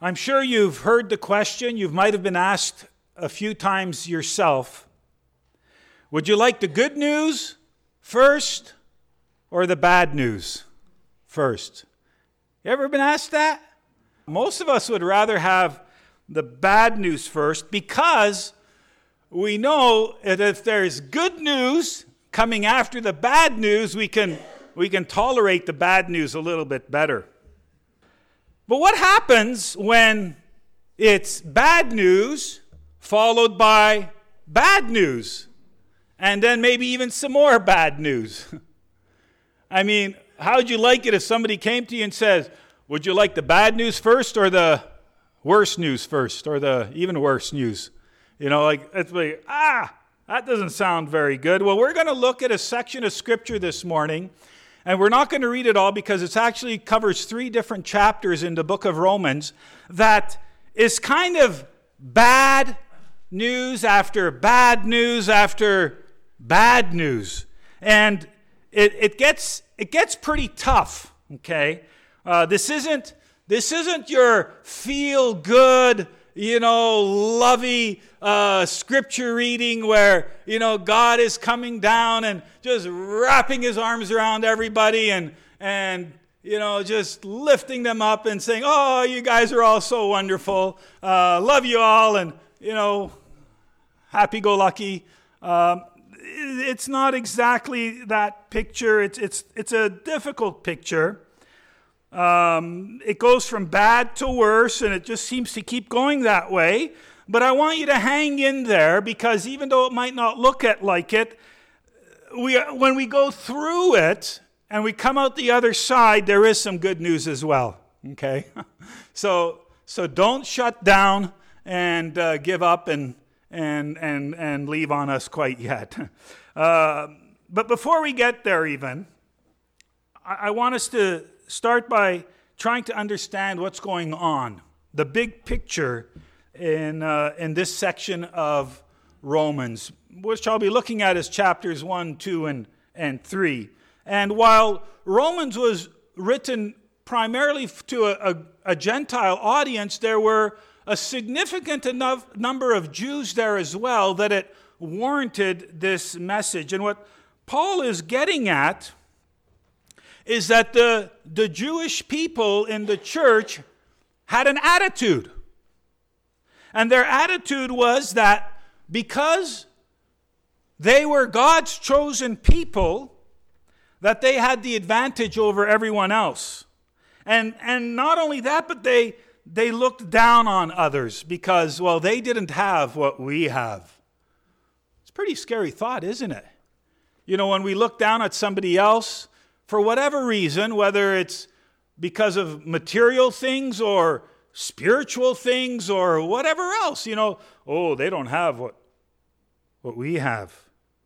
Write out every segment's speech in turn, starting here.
I'm sure you've heard the question, you might have been asked a few times yourself, would you like the good news first or the bad news first? You ever been asked that? Most of us would rather have the bad news first because we know that if there's good news coming after the bad news, we can tolerate the bad news a little bit better. But what happens when it's bad news followed by bad news and then maybe even some more bad news? I mean, how would you like it if somebody came to you and says, would you like the bad news first or the worse news first or the even worse news? You know, like, it's like, that doesn't sound very good. Well, we're going to look at a section of Scripture this morning, and we're not going to read it all because it actually covers 3 different chapters in the book of Romans that is kind of bad news after bad news after bad news. And it gets pretty tough, okay? This isn't your feel-good, lovey scripture reading where, God is coming down and just wrapping his arms around everybody and just lifting them up and saying, oh, you guys are all so wonderful. Love you all and, happy-go-lucky. It's not exactly that picture. It's a difficult picture. It goes from bad to worse, and it just seems to keep going that way. But I want you to hang in there because even though it might not look like it, when we go through it and we come out the other side, there is some good news as well. Okay, so don't shut down and give up and leave on us quite yet. But before we get there, even I want us to start by trying to understand what's going on, the big picture in this section of Romans, which I'll be looking at as chapters 1, 2, and 3. And while Romans was written primarily to a Gentile audience, there were a significant enough number of Jews there as well that it warranted this message. And what Paul is getting at is that the Jewish people in the church had an attitude. And their attitude was that because they were God's chosen people, that they had the advantage over everyone else. And not only that, but they looked down on others because, well, they didn't have what we have. It's a pretty scary thought, isn't it? When we look down at somebody else, for whatever reason, whether it's because of material things or spiritual things or whatever else, they don't have what we have.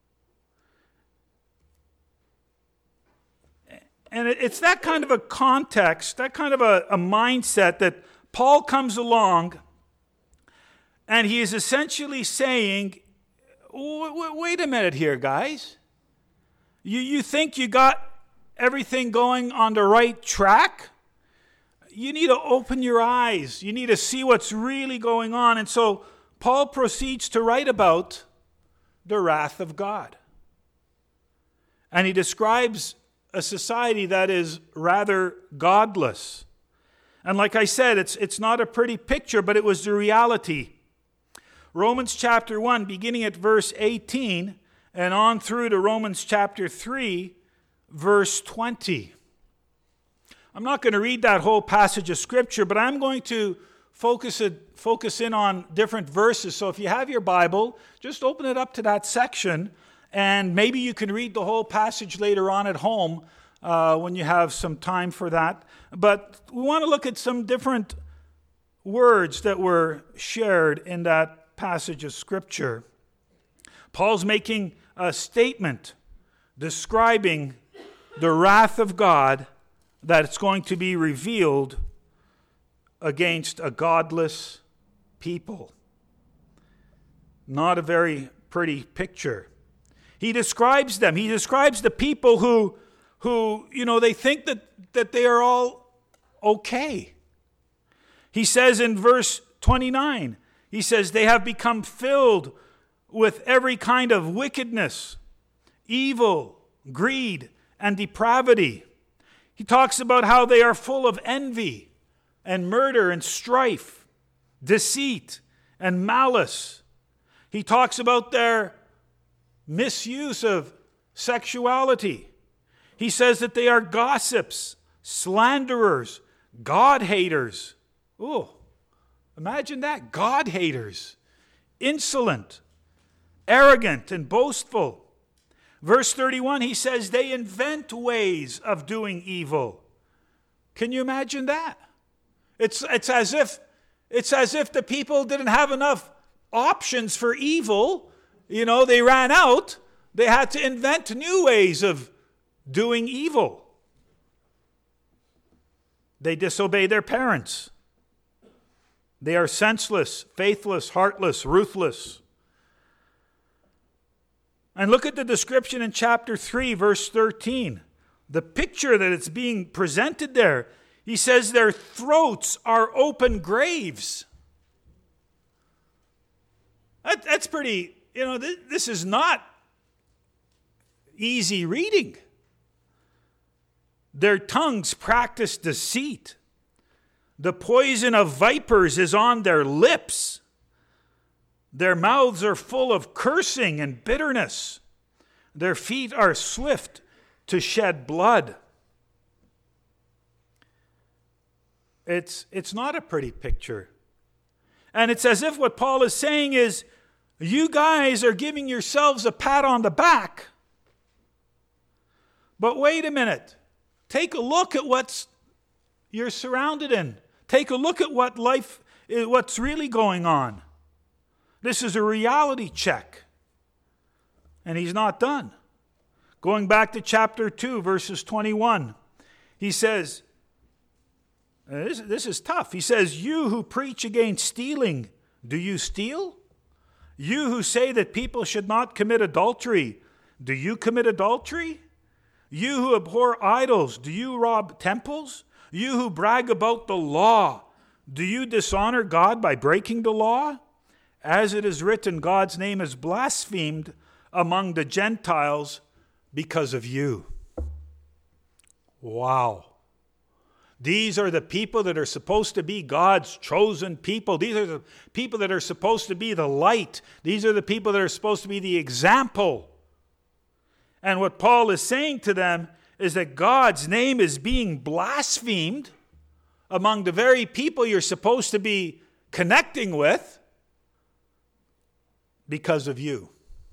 And it's that kind of a context, that kind of a mindset that Paul comes along and he is essentially saying, wait a minute here, guys. You think you got everything going on the right track? You need to open your eyes. You need to see what's really going on. And so Paul proceeds to write about the wrath of God. And he describes a society that is rather godless. And like I said, it's not a pretty picture, but it was the reality. Romans chapter 1, beginning at verse 18, and on through to Romans chapter 3, verse 20. I'm not going to read that whole passage of Scripture, but I'm going to focus in on different verses. So if you have your Bible, just open it up to that section, and maybe you can read the whole passage later on at home when you have some time for that. But we want to look at some different words that were shared in that passage of Scripture. Paul's making a statement describing the wrath of God that's going to be revealed against a godless people. Not a very pretty picture. He describes them. He describes the people who they think that they are all okay. He says in verse 29, he says, they have become filled with every kind of wickedness, evil, greed, and depravity. He talks about how they are full of envy and murder and strife, deceit and malice. He talks about their misuse of sexuality. He says that they are gossips, slanderers, God-haters. Oh, imagine that, God-haters, insolent, arrogant, and boastful. Verse 31, he says they invent ways of doing evil. Can you imagine that? It's as if the people didn't have enough options for evil. You know, they ran out. They had to invent new ways of doing evil. They disobey their parents. They are senseless, faithless, heartless, ruthless. And look at the description in chapter 3, verse 13. The picture that it's being presented there. He says their throats are open graves. That's pretty, this is not easy reading. Their tongues practice deceit. The poison of vipers is on their lips. Their mouths are full of cursing and bitterness. Their feet are swift to shed blood. It's not a pretty picture. And it's as if what Paul is saying is, you guys are giving yourselves a pat on the back. But wait a minute. Take a look at what you're surrounded in. Take a look at what's really going on. This is a reality check. And he's not done. Going back to chapter 2, verses 21, he says, this is tough. He says, you who preach against stealing, do you steal? You who say that people should not commit adultery, do you commit adultery? You who abhor idols, do you rob temples? You who brag about the law, do you dishonor God by breaking the law? As it is written, God's name is blasphemed among the Gentiles because of you. Wow. These are the people that are supposed to be God's chosen people. These are the people that are supposed to be the light. These are the people that are supposed to be the example. And what Paul is saying to them is that God's name is being blasphemed among the very people you're supposed to be connecting with because of you.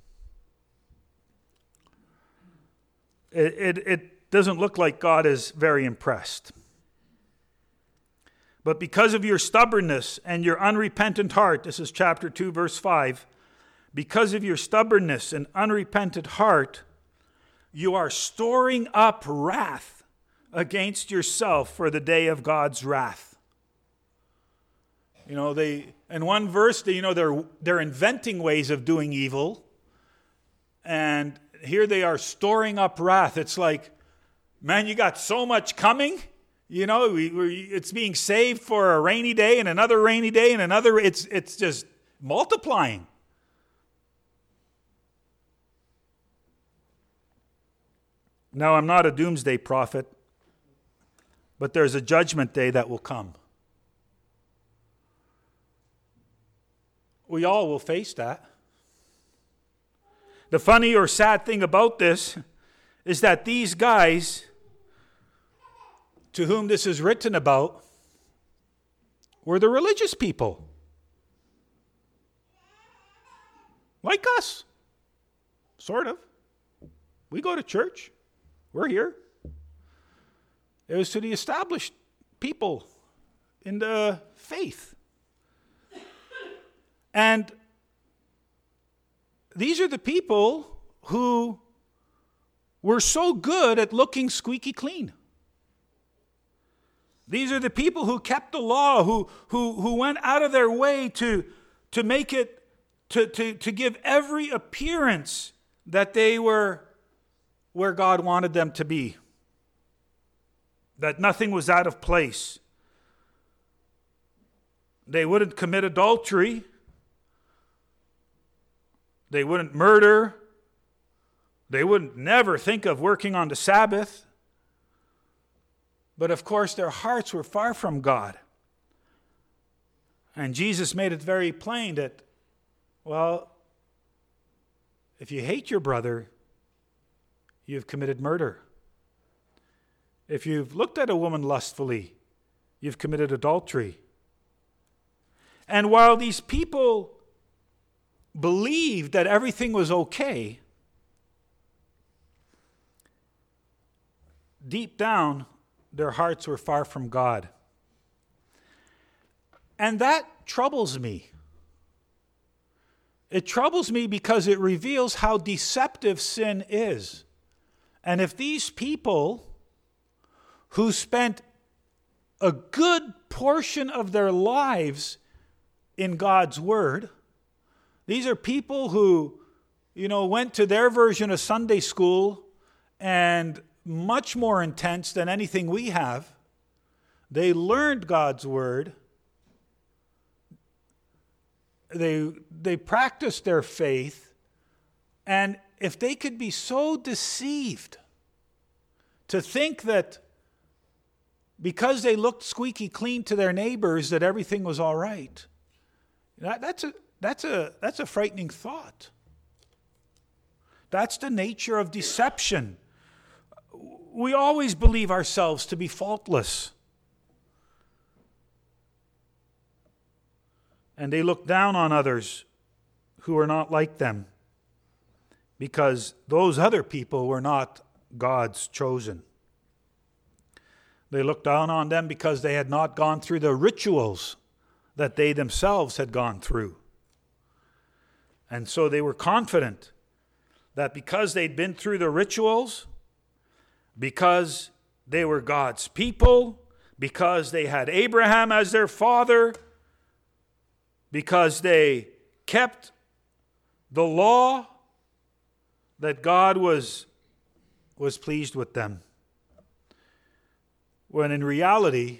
It doesn't look like God is very impressed. But because of your stubbornness and your unrepentant heart, this is chapter 2, verse 5, because of your stubbornness and unrepentant heart, you are storing up wrath against yourself for the day of God's wrath. In one verse, they're inventing ways of doing evil, and here they are storing up wrath. It's like, man, you got so much coming. It's being saved for a rainy day and another rainy day and another. It's just multiplying. Now, I'm not a doomsday prophet, but there's a judgment day that will come. We all will face that. The funny or sad thing about this is that these guys to whom this is written about were the religious people. Like us. Sort of. We go to church. We're here. It was to the established people in the faith. And these are the people who were so good at looking squeaky clean. These are the people who kept the law, who went out of their way to make it, to give every appearance that they were where God wanted them to be. That nothing was out of place. They wouldn't commit adultery. They wouldn't murder. They wouldn't never think of working on the Sabbath. But of course, their hearts were far from God. And Jesus made it very plain that, well, if you hate your brother, you've committed murder. If you've looked at a woman lustfully, you've committed adultery. And while these people believed that everything was okay, deep down, their hearts were far from God. And that troubles me. It troubles me because it reveals how deceptive sin is. And if these people who spent a good portion of their lives in God's Word, these are people who, went to their version of Sunday school and much more intense than anything we have. They learned God's Word. They practiced their faith. And if they could be so deceived to think that because they looked squeaky clean to their neighbors that everything was all right, that's a frightening thought. That's the nature of deception. We always believe ourselves to be faultless. And they look down on others who are not like them because those other people were not God's chosen. They looked down on them because they had not gone through the rituals that they themselves had gone through. And so they were confident that because they'd been through the rituals, because they were God's people, because they had Abraham as their father, because they kept the law, that God was pleased with them. When in reality,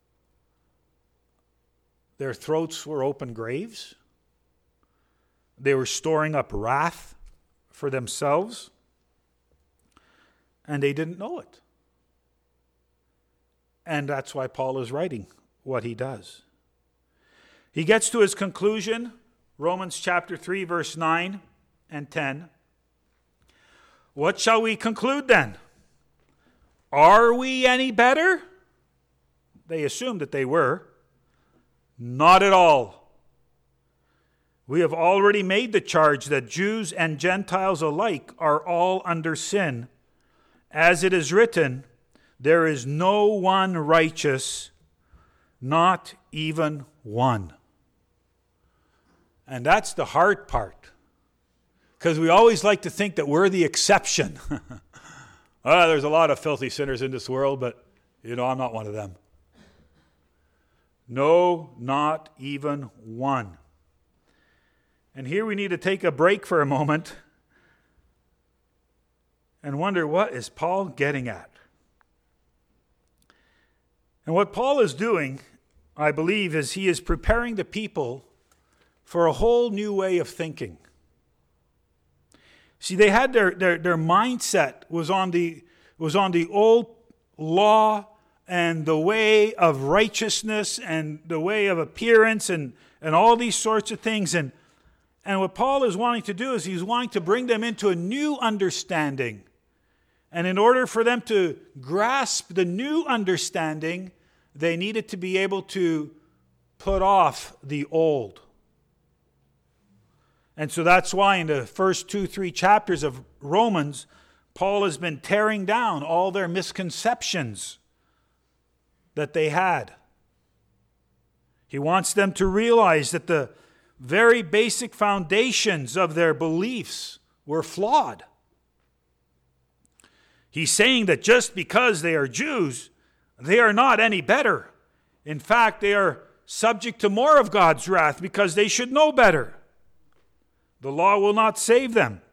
their throats were open graves. They were storing up wrath for themselves, and they didn't know it. And that's why Paul is writing what he does. He gets to his conclusion, Romans chapter 3, verse 9 and 10. What shall we conclude then? Are we any better? They assumed that they were. Not at all. We have already made the charge that Jews and Gentiles alike are all under sin. As it is written, there is no one righteous, not even one. And that's the hard part. Because we always like to think that we're the exception. There's a lot of filthy sinners in this world, but, I'm not one of them. No, not even one. And here we need to take a break for a moment and wonder, what is Paul getting at? And what Paul is doing, I believe, is he is preparing the people for a whole new way of thinking. See, they had their mindset was on the old law and the way of righteousness and the way of appearance and all these sorts of things. And what Paul is wanting to do is he's wanting to bring them into a new understanding. And in order for them to grasp the new understanding, they needed to be able to put off the old. And so that's why in the first 2-3 chapters of Romans, Paul has been tearing down all their misconceptions that they had. He wants them to realize that the very basic foundations of their beliefs were flawed. He's saying that just because they are Jews, they are not any better. In fact, they are subject to more of God's wrath because they should know better. The law will not save them.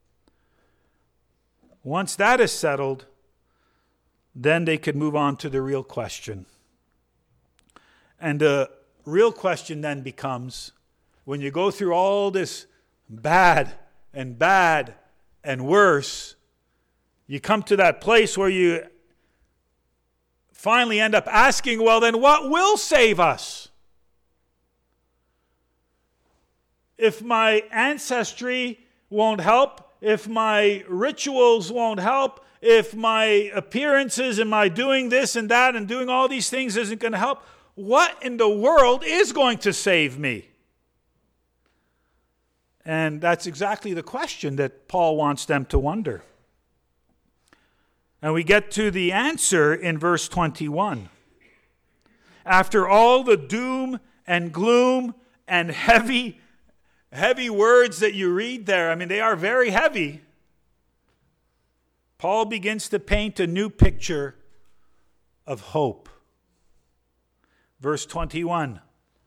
Once that is settled, then they could move on to the real question. And the real question then becomes, when you go through all this bad and worse, you come to that place where you finally end up asking, well, then what will save us? If my ancestry won't help, if my rituals won't help, if my appearances and my doing this and that and doing all these things isn't going to help, what in the world is going to save me? And that's exactly the question that Paul wants them to wonder. And we get to the answer in verse 21. After all the doom and gloom and heavy words that you read there, I mean, they are very heavy. Paul begins to paint a new picture of hope. Verse 21.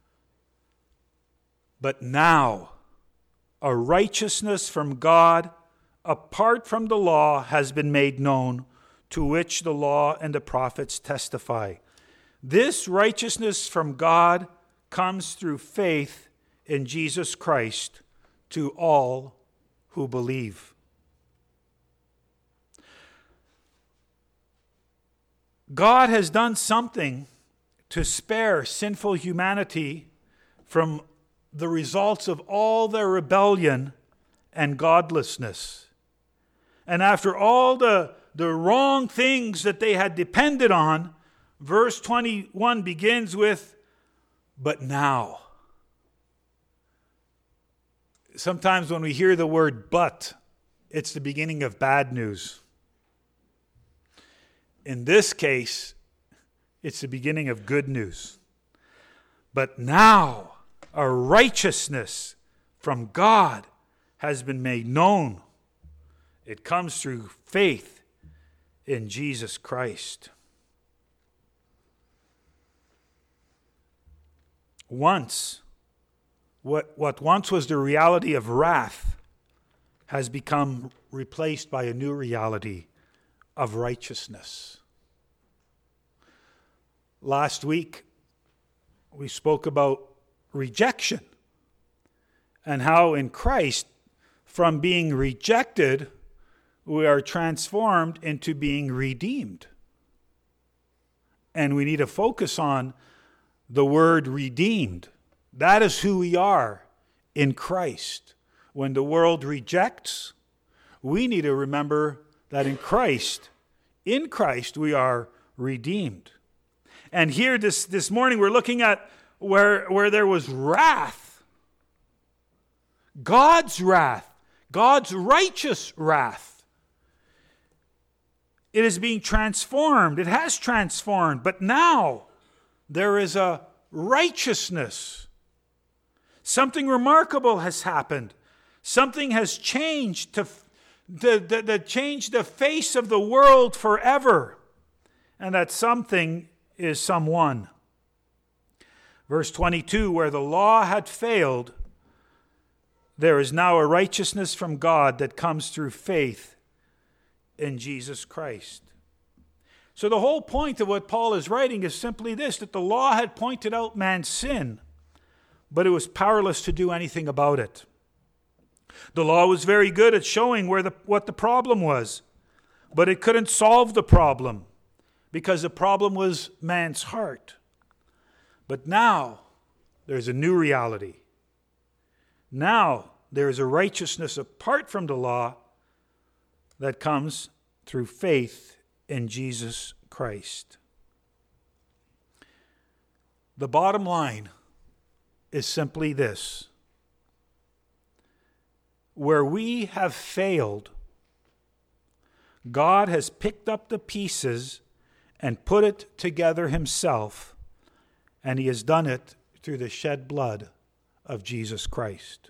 But now, a righteousness from God, apart from the law, has been made known, to which the law and the prophets testify. This righteousness from God comes through faith in Jesus Christ to all who believe. God has done something to spare sinful humanity from the results of all their rebellion and godlessness. And after all the wrong things that they had depended on, verse 21 begins with, but now. Sometimes when we hear the word but, it's the beginning of bad news. In this case, it's the beginning of good news. But now, a righteousness from God has been made known. It comes through faith in Jesus Christ. What once was the reality of wrath has become replaced by a new reality of righteousness. Last week, we spoke about rejection and how in Christ, from being rejected, we are transformed into being redeemed. And we need to focus on the word redeemed. That is who we are in Christ. When the world rejects, we need to remember that in Christ we are redeemed. And here this morning we're looking at where there was wrath. God's wrath. God's righteous wrath. It is being transformed. It has transformed. But now there is a righteousness. Something remarkable has happened. Something has changed to change the face of the world forever. And that something is someone. Verse 22, where the law had failed, there is now a righteousness from God that comes through faith in Jesus Christ. So the whole point of what Paul is writing is simply this, that the law had pointed out man's sin, but it was powerless to do anything about it. The law was very good at showing what the problem was, but it couldn't solve the problem because the problem was man's heart. But now there's a new reality. Now there is a righteousness apart from the law that comes through faith in Jesus Christ. The bottom line is simply this. Where we have failed, God has picked up the pieces and put it together himself, and he has done it through the shed blood of Jesus Christ.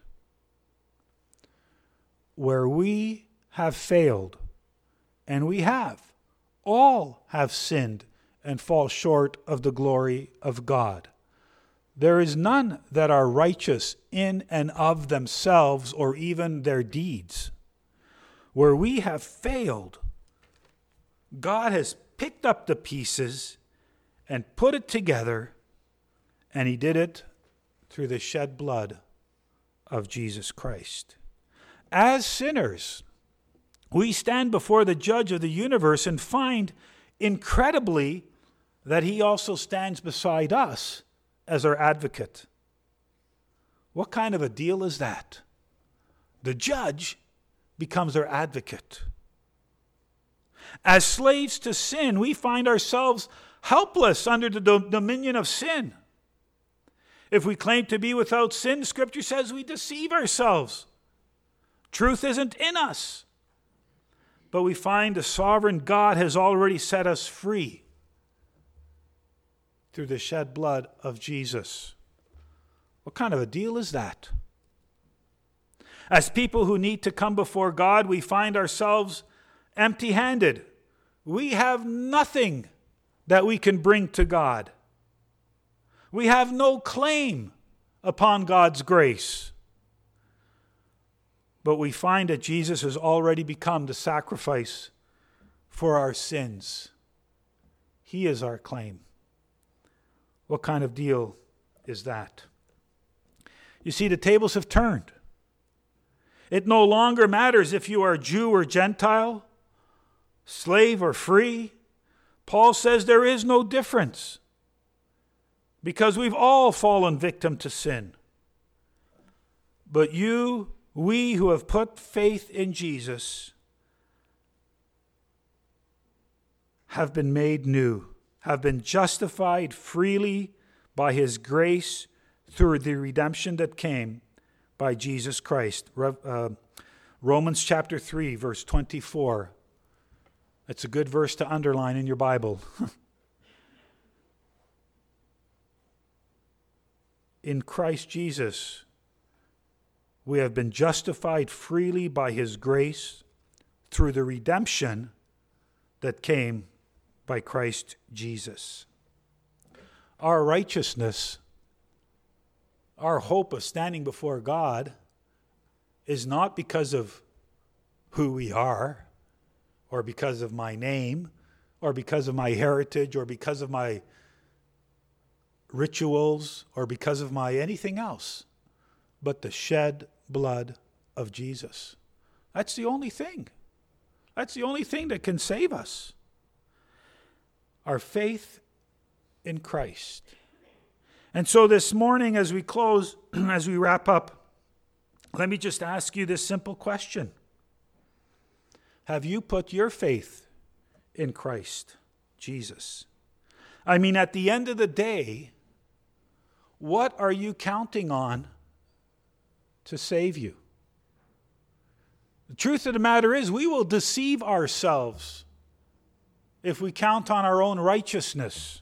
Where we have failed, and we all have sinned and fall short of the glory of God. There is none that are righteous in and of themselves or even their deeds. Where we have failed, God has picked up the pieces and put it together, And he did it through the shed blood of Jesus Christ. As sinners, we stand before the judge of the universe and find, incredibly, that he also stands beside us as our advocate. What kind of a deal is that? The judge becomes our advocate. As slaves to sin, we find ourselves helpless under the dominion of sin. If we claim to be without sin, Scripture says we deceive ourselves. Truth isn't in us. But we find the sovereign God has already set us free through the shed blood of Jesus. What kind of a deal is that? As people who need to come before God, we find ourselves empty-handed. We have nothing that we can bring to God. We have no claim upon God's grace. But we find that Jesus has already become the sacrifice for our sins. He is our claim. What kind of deal is that? You see, the tables have turned. It no longer matters if you are Jew or Gentile, slave or free. Paul says there is no difference because we've all fallen victim to sin. But we who have put faith in Jesus have been made new, have been justified freely by his grace through the redemption that came by Jesus Christ. Romans chapter 3, verse 24. It's a good verse to underline in your Bible. In Christ Jesus, we have been justified freely by his grace through the redemption that came by Christ Jesus. Our righteousness, our hope of standing before God, is not because of who we are, or because of my name, or because of my heritage, or because of my rituals, or because of my anything else, but the shed blood of Jesus. That's the only thing. That's the only thing that can save us. Our faith in Christ. And so this morning, as we close, as we wrap up, let me just ask you this simple question. Have you put your faith in Christ Jesus? I mean, at the end of the day, what are you counting on to save you? The truth of the matter is, we will deceive ourselves if we count on our own righteousness.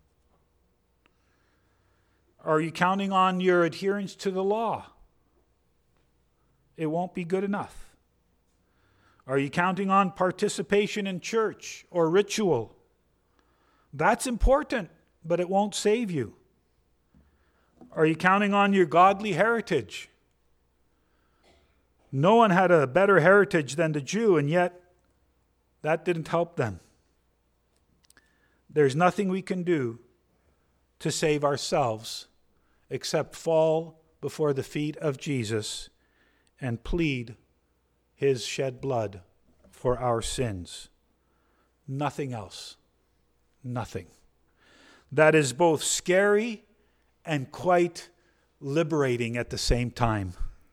Are you counting on your adherence to the law? It won't be good enough. Are you counting on participation in church or ritual? That's important, but it won't save you. Are you counting on your godly heritage? No one had a better heritage than the Jew, and yet that didn't help them. There's nothing we can do to save ourselves except fall before the feet of Jesus and plead his shed blood for our sins. Nothing else. Nothing. That is both scary and quite liberating at the same time.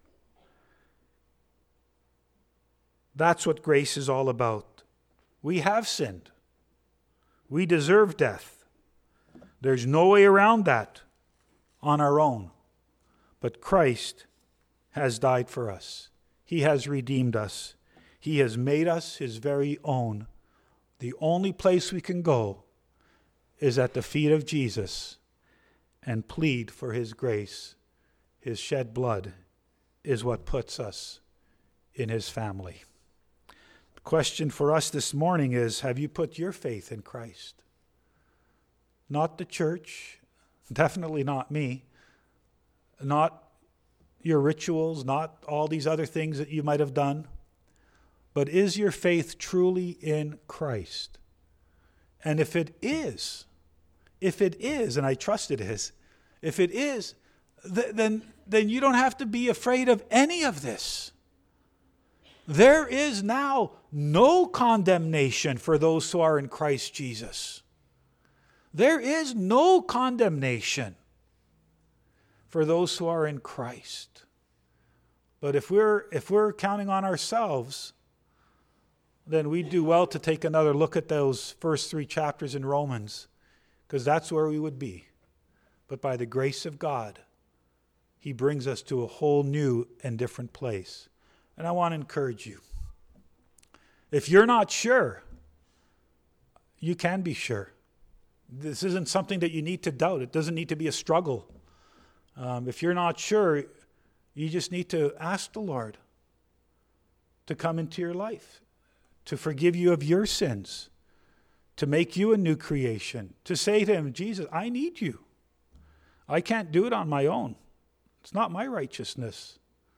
That's what grace is all about. We have sinned. We deserve death. There's no way around that on our own. But Christ has died for us. He has redeemed us. He has made us his very own. The only place we can go is at the feet of Jesus and plead for his grace. His shed blood is what puts us in his family. The question for us this morning is, have you put your faith in Christ? Not the church, definitely not me, not your rituals, not all these other things that you might have done, but is your faith truly in Christ? And if it is, and I trust it is, If it is, then you don't have to be afraid of any of this. There is now no condemnation for those who are in Christ Jesus. There is no condemnation for those who are in Christ. But if we're counting on ourselves, then we do well to take another look at those first 3 chapters in Romans, because that's where we would be. But by the grace of God, He brings us to a whole new and different place. And I want to encourage you. If you're not sure, you can be sure. This isn't something that you need to doubt. It doesn't need to be a struggle. If you're not sure, you just need to ask the Lord to come into your life, to forgive you of your sins, to make you a new creation, to say to Him, Jesus, I need you. I can't do it on my own. It's not my righteousness.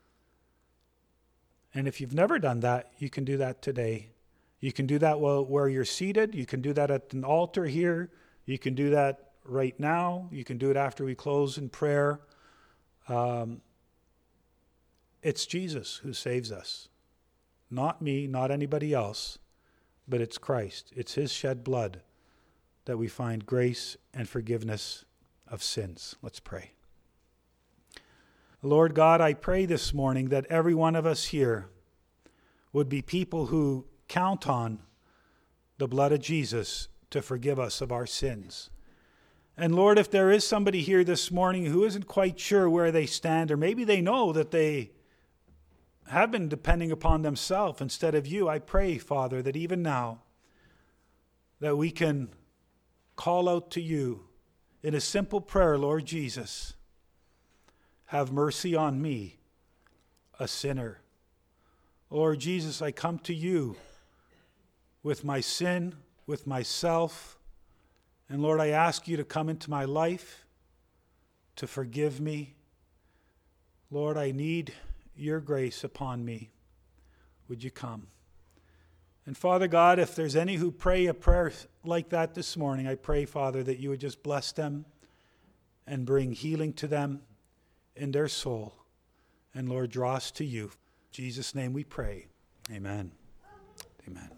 And if you've never done that, you can do that today. You can do that where you're seated. You can do that at an altar here. You can do that right now. You can do it after we close in prayer. It's Jesus who saves us. Not me, not anybody else, but it's Christ. It's His shed blood that we find grace and forgiveness of sins. Let's pray. Lord God, I pray this morning that every one of us here would be people who count on the blood of Jesus to forgive us of our sins. And Lord, if there is somebody here this morning who isn't quite sure where they stand, or maybe they know that they have been depending upon themselves instead of you, I pray, Father, that even now that we can call out to you in a simple prayer, Lord Jesus, have mercy on me, a sinner. Lord Jesus, I come to you with my sin, with myself. And Lord, I ask you to come into my life, to forgive me. Lord, I need your grace upon me. Would you come? And Father God, if there's any who pray a prayer like that this morning, I pray, Father, that you would just bless them and bring healing to them in their soul. And Lord, draw us to you. In Jesus' name we pray. Amen. Amen.